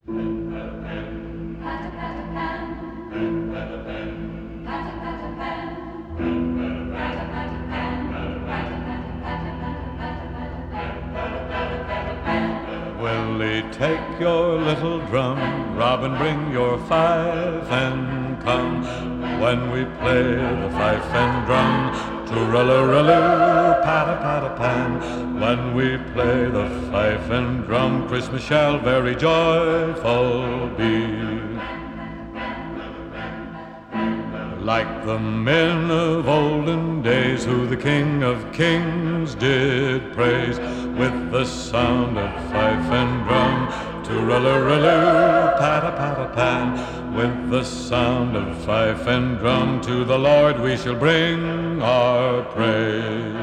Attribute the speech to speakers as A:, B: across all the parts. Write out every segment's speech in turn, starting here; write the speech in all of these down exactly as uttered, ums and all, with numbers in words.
A: Willie, take your little drum, Robin, bring your fife and come. When we play the fife and drum, tooraloo, pat-a-pat-a-pan. When we play the fife and drum, Christmas shall very joyful be. Like the men of olden days who the King of Kings did praise, with the sound of fife and drum, tooraloo, pat-a-pat-a-pan. With the sound of fife and drum, to the Lord we shall bring our praise.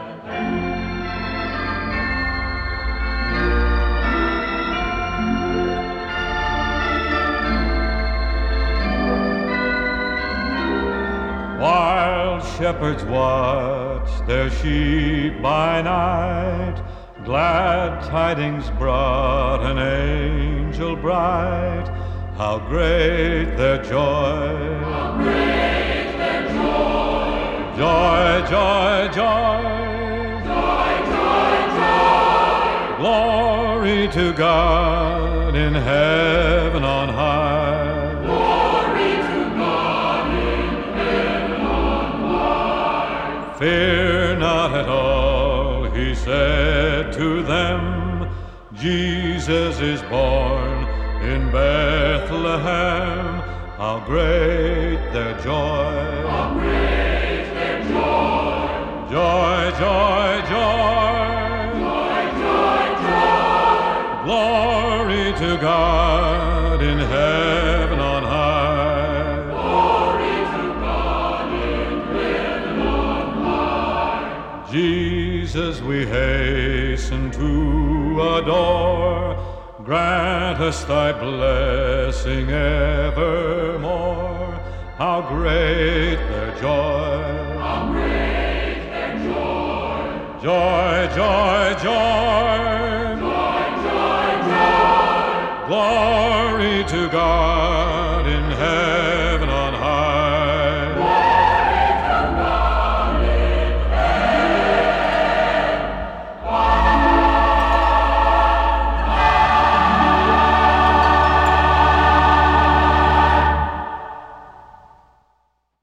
A: While shepherds watch their sheep by night, glad tidings brought an angel bright. How great their joy!
B: How great their joy!
A: Joy, joy, joy!
B: Joy, joy, joy!
A: Glory to God in heaven on high.
B: Glory to God in heaven on high.
A: Fear not at all, he said to them, Jesus is born in Bethlehem. How great their joy!
B: How great their joy!
A: Joy, joy, joy!
B: Joy, joy, joy!
A: Glory to God in heaven on high.
B: Glory to God in heaven on high.
A: Jesus we hasten to adore. Grant us thy blessing evermore. How great their joy!
B: How great their joy!
A: Joy, joy, joy!